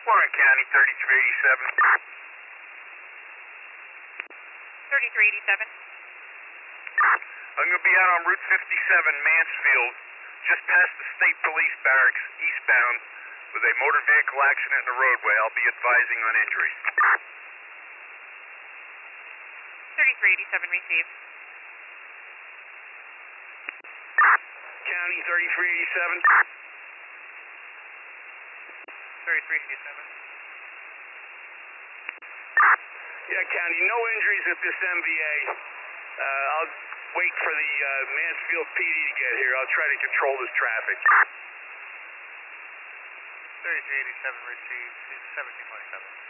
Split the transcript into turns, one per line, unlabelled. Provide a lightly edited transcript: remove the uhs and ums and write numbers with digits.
Warren County, 3387.
3387.
I'm going to be out on Route 57, Mansfield, just past the State Police Barracks, eastbound, with a motor vehicle accident in the roadway. I'll be advising on injuries.
3387 received.
County, 3387.
3387.
Yeah, County, no injuries at this MVA. I'll wait for the Mansfield PD to get here. I'll try to control this traffic.
3387 received, 1727.